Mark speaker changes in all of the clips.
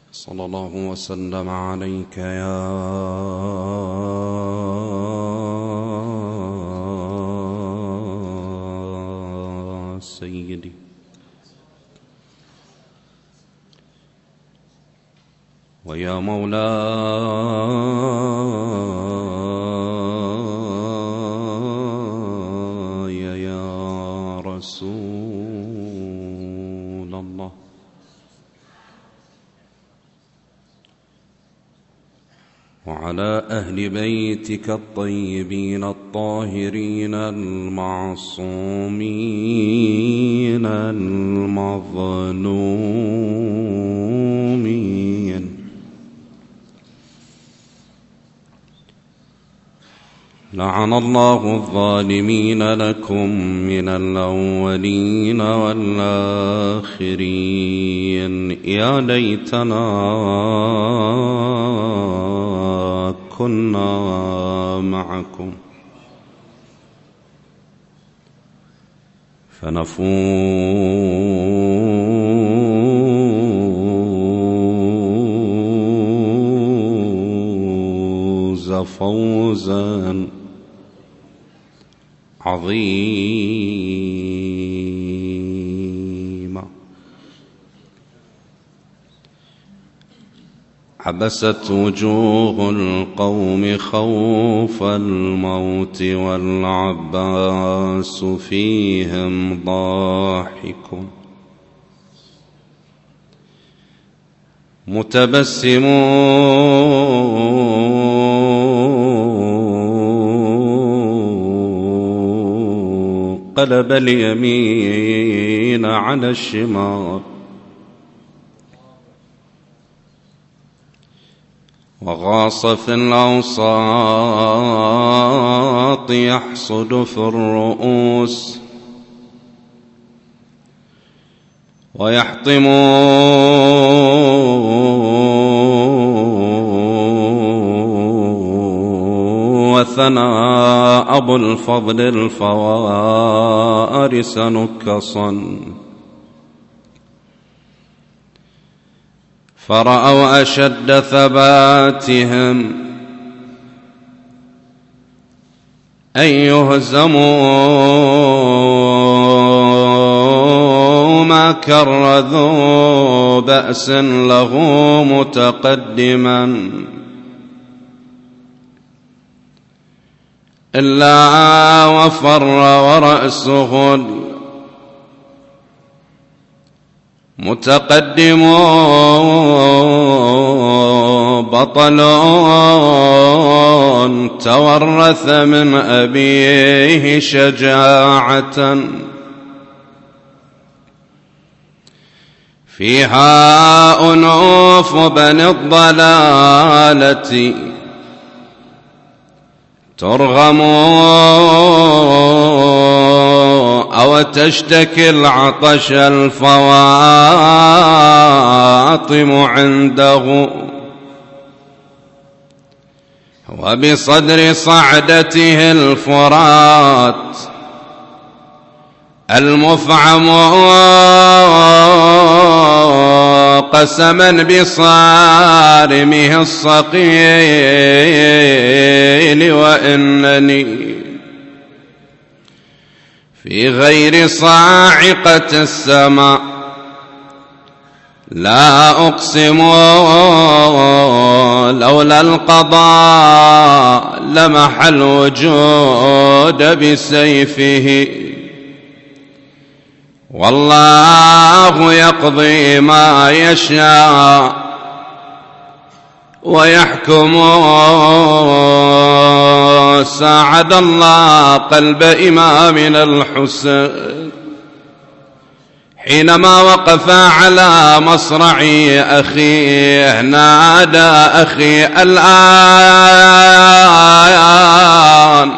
Speaker 1: صلى الله وسلم عليك يا سيدي ويا مولاي يا رسول الله، وعلى أهل بيتك الطيبين الطاهرين المعصومين المظلومين. لعن الله الظالمين لكم من الأولين والآخرين. يا ليتنا كنا معكم فنفوز فوزا عظيما. عبست وجوه القوم خوف الموت والعباس فيهم ضاحك متبسم قلب اليمين على الشمال، وغاص في الأوساط يحصد في الرؤوس، ويحطم وثنى أبو الفضل الفوارس نكصا، فرأوا أشد ثباتهم أن يهزموا ما كر ذو بأس له متقدما، إلا وفر ورأسه متقدم بطل تورث من أبيه شجاعة، فيها أنوف بني الضلالة ترغم أو تشتكي العطش الفواطم عنده، وبصدر صعدته الفرات المفعم قسما بصارمه الصقيل، وإنني في غير صاعقة السماء لا أقسم لولا القضاء لمح الوجود بسيفه، والله يقضي ما يشاء ويحكم. ساعد الله قلب إمامنا الحسين حينما وقف على مصرع أخيه، نادى أخي الآن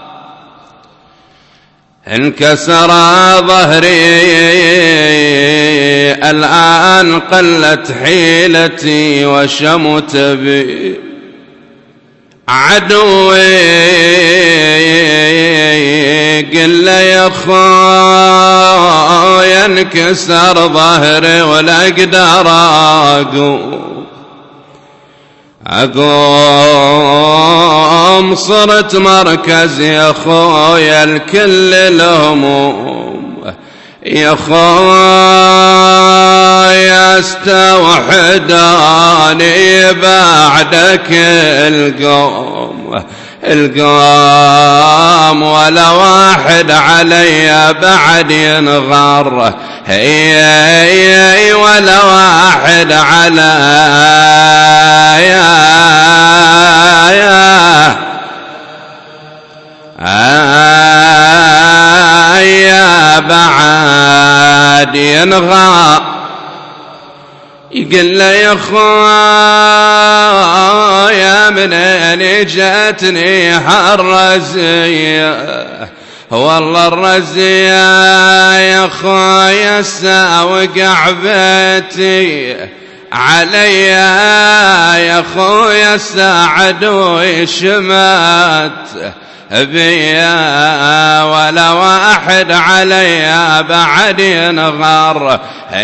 Speaker 1: انكسر ظهري، الآن قلت حيلتي وشمت بي عدوي، قل يا أخويا انكسر ظهري ولا أقدر أقوم، أقوم صرت مركز يا خويا الكل الهموم، يا خويا استوحداني بعدك القوم ولا واحد علي بعد ينغر، هي ولا واحد علي يا بعد ينغر. يقول له يا خويا منين جاتني هالرزية، والله الرزية يا خويا ساوقع بيتي علي يا خويا ساعد وشمات بيا ولا واحد علي بعد ينغر،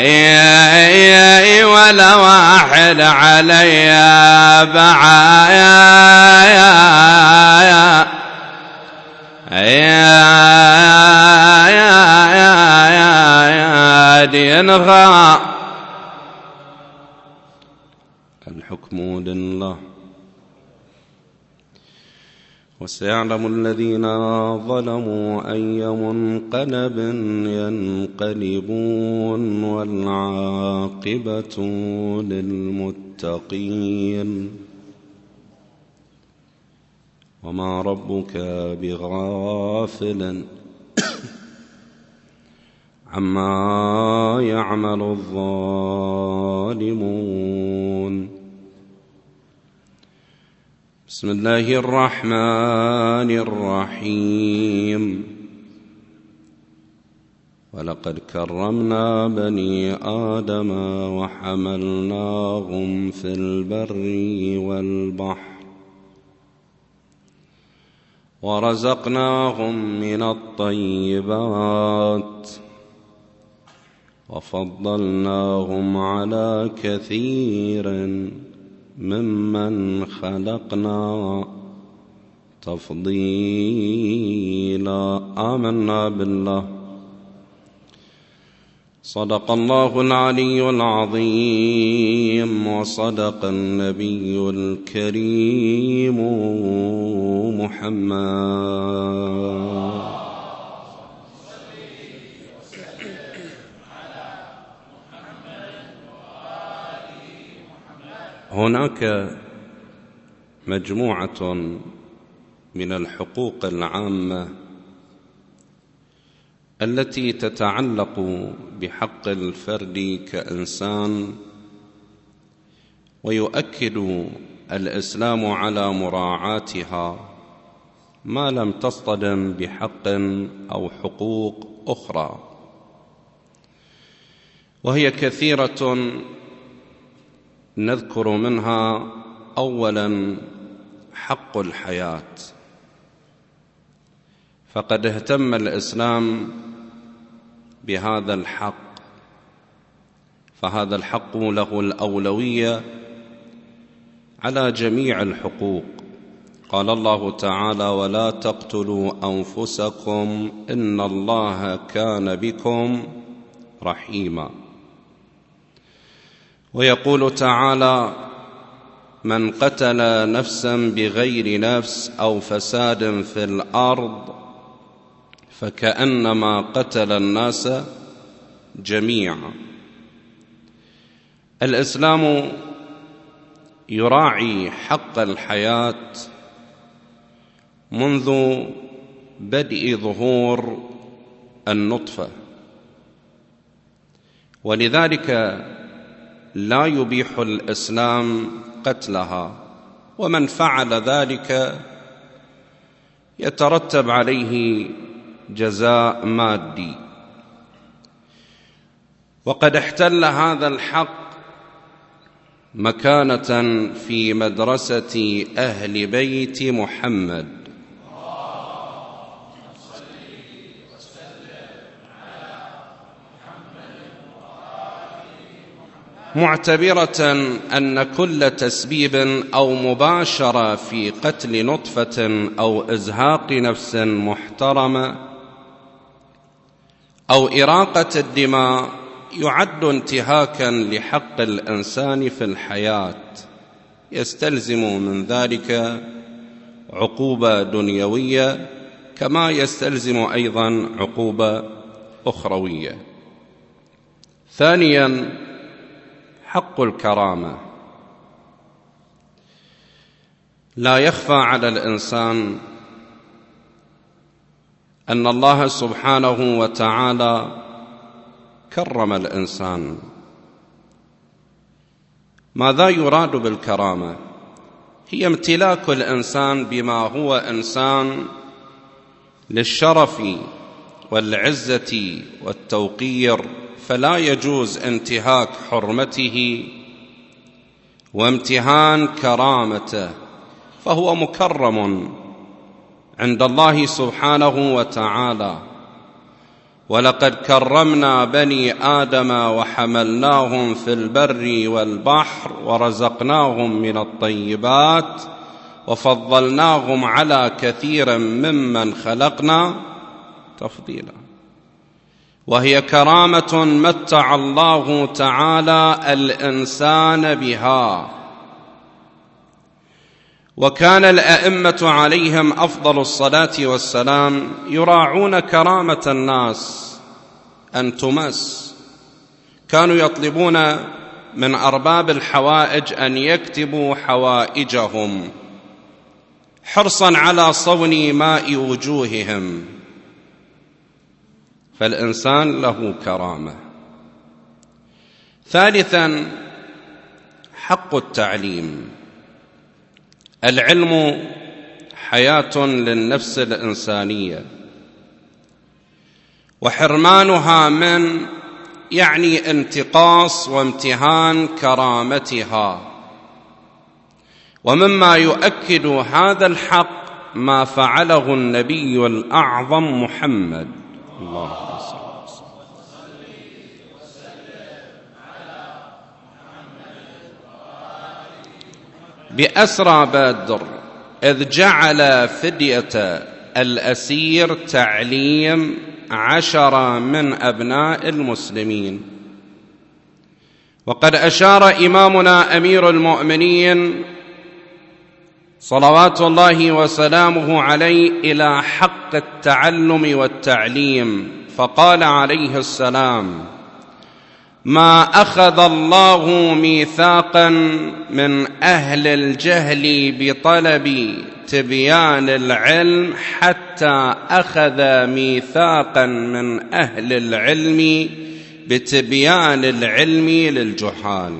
Speaker 1: ولا واحد علي بعد ينغر. الحكم لله، وسيعلم الذين ظلموا أي منقلب ينقلبون، والعاقبة للمتقين. وما ربك بغافل عما يعمل الظالمون. بسم الله الرحمن الرحيم. ولقد كرمنا بني آدم وحملناهم في البر والبحر ورزقناهم من الطيبات وفضلناهم على كثير ممن خلقنا تفضيلا. آمنا بالله. صدق الله العلي العظيم، وصدق النبي الكريم محمد. هناك مجموعة من الحقوق العامة التي تتعلق بحق الفرد كإنسان، ويؤكد الإسلام على مراعاتها ما لم تصطدم بحق أو حقوق أخرى، وهي كثيرة. نذكر منها أولاً حق الحياة، فقد اهتم الإسلام بهذا الحق، فهذا الحق له الأولوية على جميع الحقوق. قال الله تعالى: ولا تقتلوا أنفسكم إن الله كان بكم رحيما. ويقول تعالى: من قتل نفسا بغير نفس أو فساد في الأرض فكأنما قتل الناس جميعا. الإسلام يراعي حق الحياة منذ بدء ظهور النطفة، ولذلك لا يبيح الإسلام قتلها، ومن فعل ذلك يترتب عليه جزاء مادي. وقد احتل هذا الحق مكانة في مدرسة أهل بيت محمد، معتبرة أن كل تسبيب أو مباشرة في قتل نطفة أو إزهاق نفس محترمة أو إراقة الدماء يعد انتهاكا لحق الإنسان في الحياة، يستلزم من ذلك عقوبة دنيوية كما يستلزم أيضا عقوبة أخروية. ثانيا، حق الكرامة. لا يخفى على الإنسان أن الله سبحانه وتعالى كرم الإنسان. ماذا يراد بالكرامة؟ هي امتلاك الإنسان بما هو إنسان للشرف والعزة والتوقير، فلا يجوز انتهاك حرمته وامتهان كرامته، فهو مكرم عند الله سبحانه وتعالى. ولقد كرمنا بني آدم وحملناهم في البر والبحر ورزقناهم من الطيبات وفضلناهم على كثير ممن خلقنا تفضيلا. وهي كرامة متع الله تعالى الإنسان بها. وكان الأئمة عليهم أفضل الصلاة والسلام يراعون كرامة الناس أن تمس. كانوا يطلبون من أرباب الحوائج أن يكتبوا حوائجهم حرصا على صون ماء وجوههم، فالإنسان له كرامة. ثالثا، حق التعليم. العلم حياة للنفس الإنسانية، وحرمانها من يعني انتقاص وامتهان كرامتها. ومما يؤكد هذا الحق ما فعله النبي الأعظم محمد اللهم صل بأسرى بدر، إذ جعل فدية الأسير تعليم 10 من أبناء المسلمين. وقد أشار إمامنا أمير المؤمنين صلوات الله وسلامه عليه إلى حق التعلم والتعليم، فقال عليه السلام: ما أخذ الله ميثاقا من أهل الجهل بطلب تبيان العلم حتى أخذ ميثاقا من أهل العلم بتبيان العلم للجهال.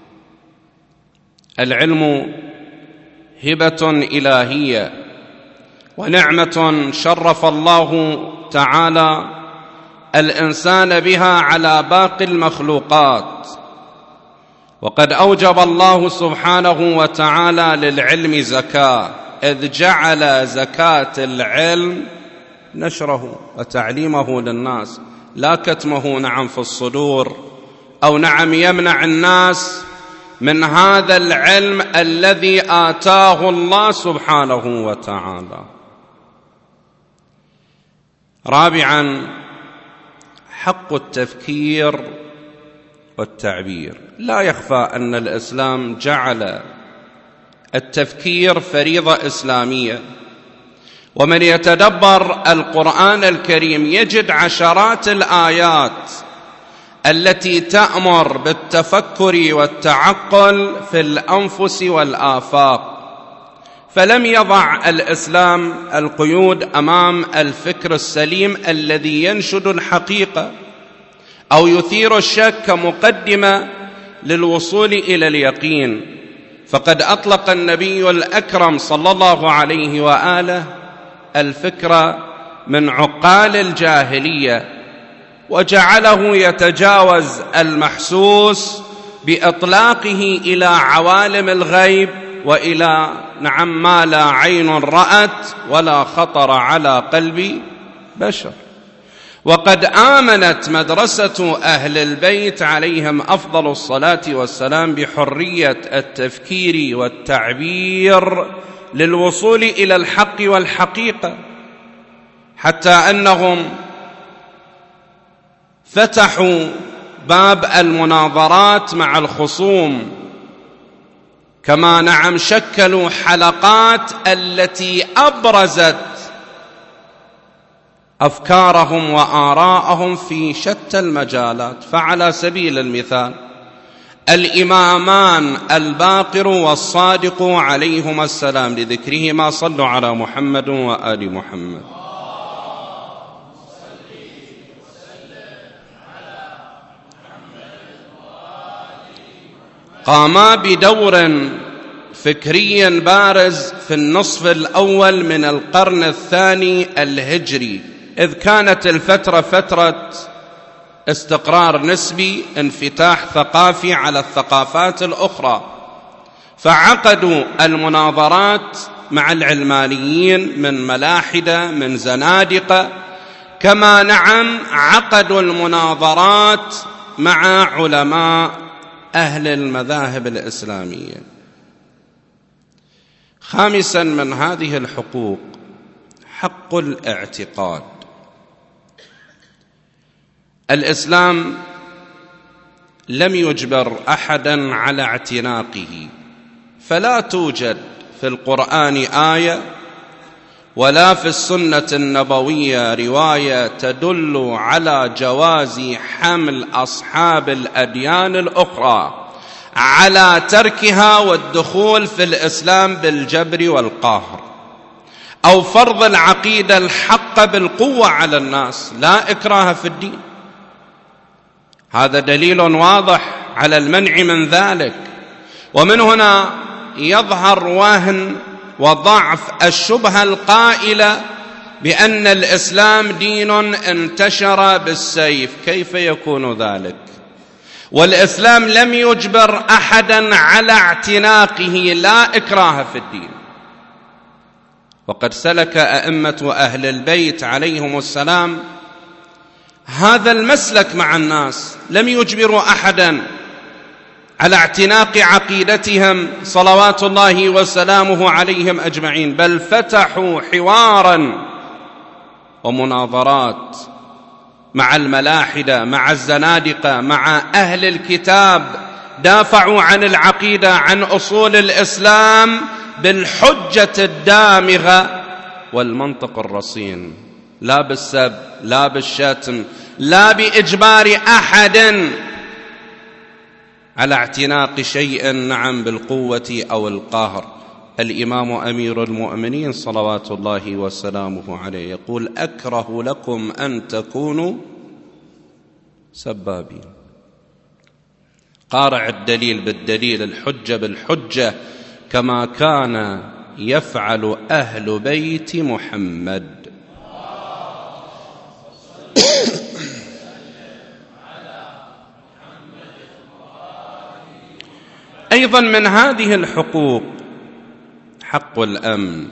Speaker 1: العلم هبة إلهية ونعمة شرف الله تعالى الإنسان بها على باقي المخلوقات. وقد أوجب الله سبحانه وتعالى للعلم زكاة، إذ جعل زكاة العلم نشره وتعليمه للناس، لا كتمه نعم في الصدور أو نعم يمنع الناس من هذا العلم الذي آتاه الله سبحانه وتعالى. رابعا، حق التفكير والتعبير. لا يخفى أن الإسلام جعل التفكير فريضة إسلامية، ومن يتدبر القرآن الكريم يجد عشرات الآيات التي تأمر بالتفكر والتعقل في الأنفس والآفاق. فلم يضع الإسلام القيود أمام الفكر السليم الذي ينشد الحقيقة أو يثير الشك كمقدمة للوصول إلى اليقين. فقد أطلق النبي الأكرم صلى الله عليه وآله الفكر من عقال الجاهلية وجعله يتجاوز المحسوس بإطلاقه إلى عوالم الغيب وإلى نعم ما لا عين رأت ولا خطر على قلب بشر. وقد آمنت مدرسة أهل البيت عليهم أفضل الصلاة والسلام بحرية التفكير والتعبير للوصول إلى الحق والحقيقة، حتى أنهم فتحوا باب المناظرات مع الخصوم، كما شكلوا حلقات التي أبرزت أفكارهم وآراءهم في شتى المجالات. فعلى سبيل المثال الإمامان الباقر والصادق عليهما السلام لذكرهما صلوا على محمد وآل محمد، قاما بدور فكري بارز في النصف الأول من القرن الثاني الهجري، إذ كانت الفترة فترة استقرار نسبي، انفتاح ثقافي على الثقافات الأخرى، فعقدوا المناظرات مع العلمانيين من ملاحدة من زنادقة، كما عقدوا المناظرات مع علماء أهل المذاهب الإسلامية. خامسا من هذه الحقوق حق الاعتقاد. الإسلام لم يجبر أحدا على اعتناقه، فلا توجد في القرآن آية ولا في السنة النبوية رواية تدل على جواز حمل أصحاب الأديان الأخرى على تركها والدخول في الإسلام بالجبر والقهر، أو فرض العقيدة الحق بالقوة على الناس، لا إكراه في الدين. هذا دليل واضح على المنع من ذلك. ومن هنا يظهر وهن وضعف الشبهة القائلة بأن الإسلام دين انتشر بالسيف. كيف يكون ذلك؟ والإسلام لم يجبر أحدا على اعتناقه، لا إكراه في الدين. وقد سلك أئمة أهل البيت عليهم السلام هذا المسلك مع الناس، لم يجبروا أحدا على اعتناق عقيدتهم صلوات الله وسلامه عليهم أجمعين، بل فتحوا حوارا ومناظرات مع الملاحدة، مع الزنادقة، مع أهل الكتاب، دافعوا عن العقيدة، عن أصول الإسلام بالحجة الدامغة والمنطق الرصين، لا بالسب، لا بالشتم، لا بإجبار أحد على اعتناق شيء بالقوة أو القهر. الإمام أمير المؤمنين صلوات الله وسلامه عليه يقول: أكره لكم أن تكونوا سبابين. قارع الدليل بالدليل، الحجة بالحجة، كما كان يفعل أهل بيت محمد. أيضا من هذه الحقوق حق الأمن.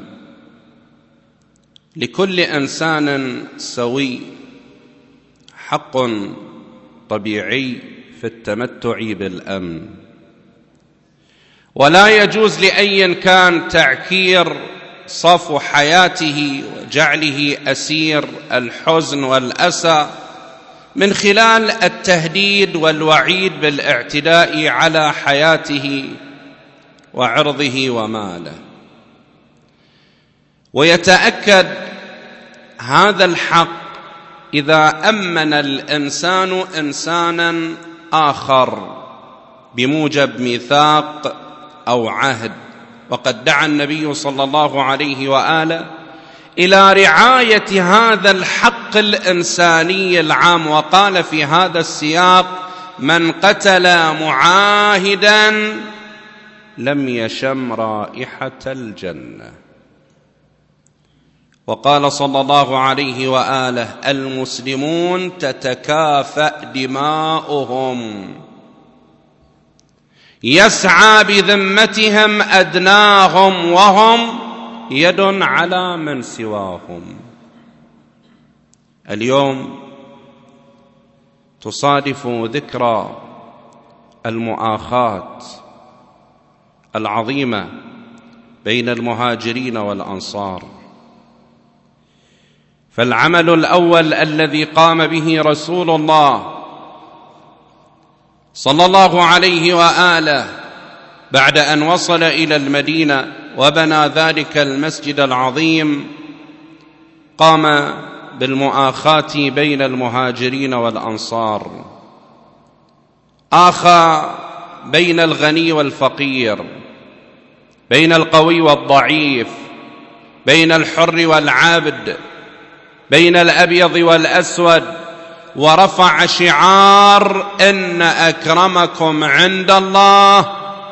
Speaker 1: لكل إنسان سوي حق طبيعي في التمتع بالأمن، ولا يجوز لأي كان تعكير صفو حياته وجعله أسير الحزن والأسى من خلال التهديد والوعيد بالاعتداء على حياته وعرضه وماله. ويتأكد هذا الحق إذا أمن الإنسان إنسانا آخر بموجب ميثاق أو عهد. وقد دعا النبي صلى الله عليه وآله إلى رعاية هذا الحق الإنساني العام، وقال في هذا السياق: من قتل معاهدا لم يشم رائحة الجنة. وقال صلى الله عليه وآله: المسلمون تتكافأ دماؤهم، يسعى بذمتهم أدناهم، وهم يد على من سواهم. اليوم تصادف ذكرى المؤاخاة العظيمة بين المهاجرين والأنصار. فالعمل الأول الذي قام به رسول الله صلى الله عليه وآله بعد أن وصل إلى المدينة وبنى ذلك المسجد العظيم، قام بالمؤاخاة بين المهاجرين والأنصار، آخى بين الغني والفقير، بين القوي والضعيف، بين الحر والعبد، بين الأبيض والأسود، ورفع شعار إن أكرمكم عند الله.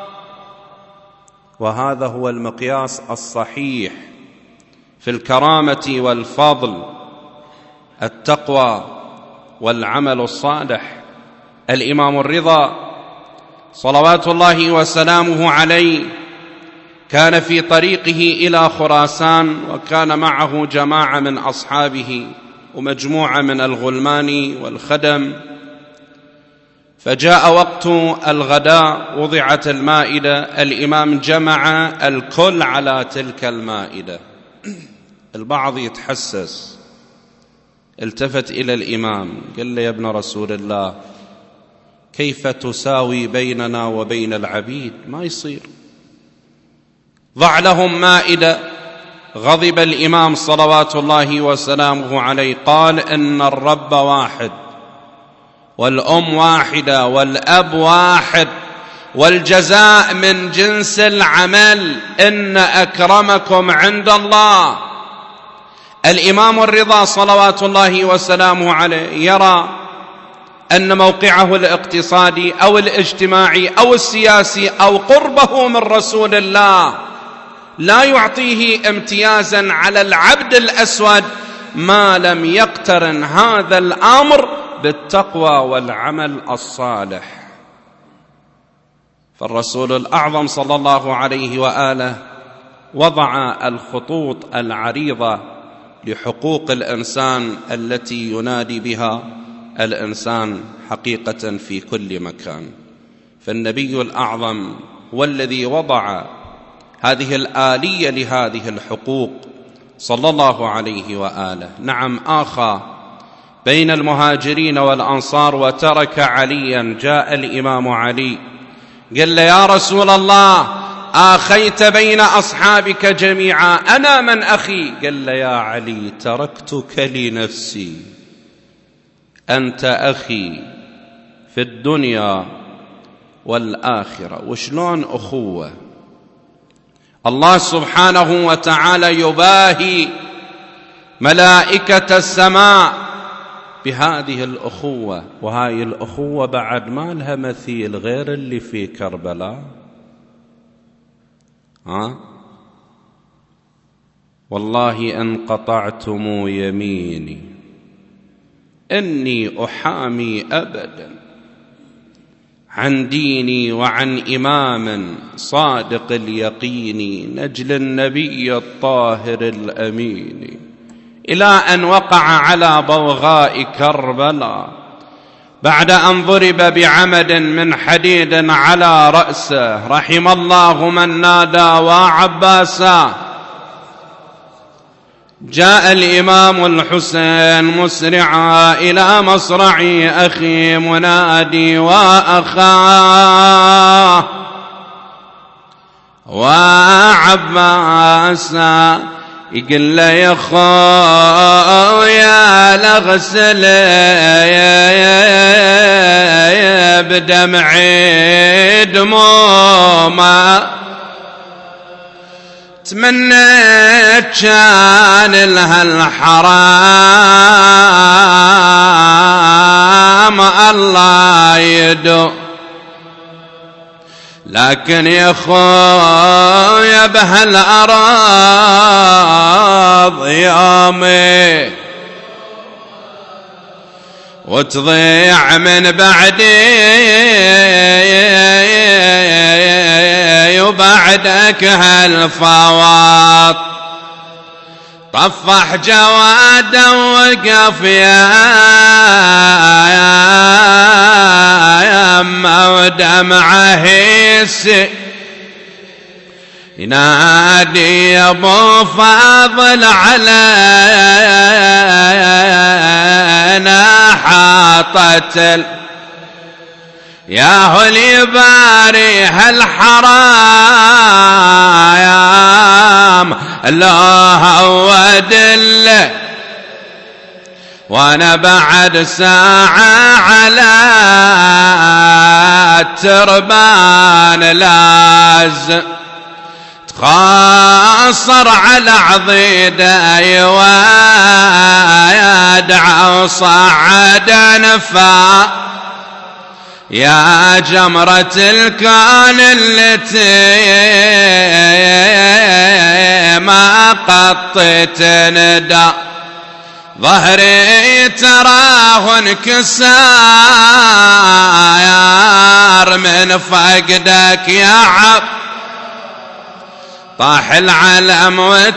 Speaker 1: وهذا هو المقياس الصحيح في الكرامة والفضل، التقوى والعمل الصالح. الإمام الرضا صلوات الله وسلامه عليه كان في طريقه إلى خراسان، وكان معه جماعة من أصحابه ومجموعة من الغلمان والخدم. فجاء وقت الغداء، وضعت المائدة، الإمام جمع الكل على تلك المائدة. البعض يتحسس، التفت إلى الإمام قال له: يا ابن رسول الله، كيف تساوي بيننا وبين العبيد؟ ما يصير، ضع لهم مائدة. غضب الإمام صلوات الله وسلامه عليه، قال: إن الرب واحد، والأم واحدة، والأب واحد، والجزاء من جنس العمل، إن أكرمكم عند الله. الإمام الرضا صلوات الله وسلامه عليه يرى أن موقعه الاقتصادي أو الاجتماعي أو السياسي أو قربه من رسول الله لا يعطيه امتيازا على العبد الأسود ما لم يقترن هذا الأمر بالتقوى والعمل الصالح. فالرسول الأعظم صلى الله عليه وآله وضع الخطوط العريضة لحقوق الإنسان التي ينادي بها الإنسان حقيقة في كل مكان. فالنبي الأعظم هو الذي وضع هذه الآلية لهذه الحقوق صلى الله عليه وآله. نعم، آخى بين المهاجرين والأنصار وترك عليا. جاء الإمام علي قال له: يا رسول الله، آخيت بين أصحابك جميعا، أنا من أخي؟ قال له: يا علي، تركتك لنفسي، أنت أخي في الدنيا والآخرة. وشلون أخوة؟ الله سبحانه وتعالى يباهي ملائكة السماء بهذه الأخوة، وهذه الأخوة بعد ما لها مثيل غير اللي في كربلاء. والله إن قطعتم يميني إني أحامي أبدا عن ديني وعن إمام صادق اليقين، نجل النبي الطاهر الأمين، إلى أن وقع على بوغاء كربلاء بعد أن ضرب بعمد من حديد على رأسه. رحم الله من نادى وعباسا. جاء الإمام الحسين مسرعا إلى مصرع أخي منادي وأخاه وعباسا، يقول له: يا خويا لغسل بدمعي دموما، تمنيت كان لها الحرام الله يدو، لكن يا خويا بهالأراض يومي وتضيع من بعدي وبعدك هالفواط، طفح جوادا وقف يما ودمعه ينادي يا ابو فاضل علينا حاطت يا هلي باري هالحرام الله ودله وانا بعد ساعة على التربان لازم تخاصر على عضيده ويدعى وصعد نفا يا جمرة الكون التي ما قطيت ندى ظهري تراه انكسار من فقدك يا عبد طاح العلم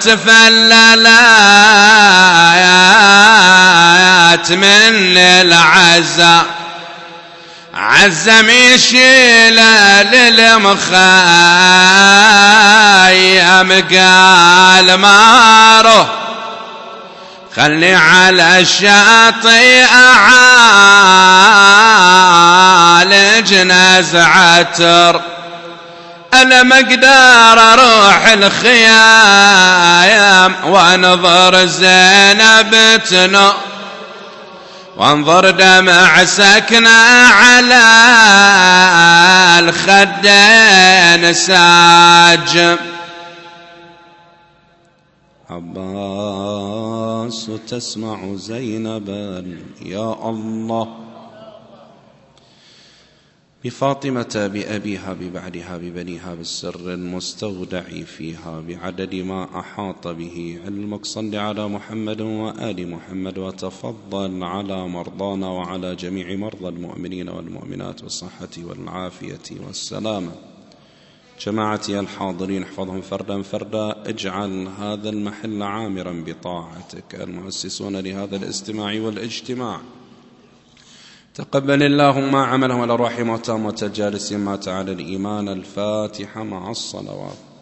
Speaker 1: وتفللات من العزاء عزم يشيل للمخيم قال ماره خلني على الشاطئ أعالج نزعة أنا مقدار أروح الخيام وانظر زينب تنو وانظر دمع سكنة على الخدين ساجم عباس تسمع زينبا يا الله بفاطمة بأبيها ببعدها ببنيها بالسر المستودع فيها بعدد ما أحاط به علمك صل على محمد وآل محمد وتفضل على مرضانا وعلى جميع مرضى المؤمنين والمؤمنات بالصحة والعافية والسلامة. جماعتي الحاضرين احفظهم فردا فردا، اجعل هذا المحل عامرا بطاعتك. المؤسسون لهذا الاستماع والاجتماع تقبل اللهم عملهم والأرواح موتى موتى الجالسين مات على الإيمان. الفاتحة مع الصلوات.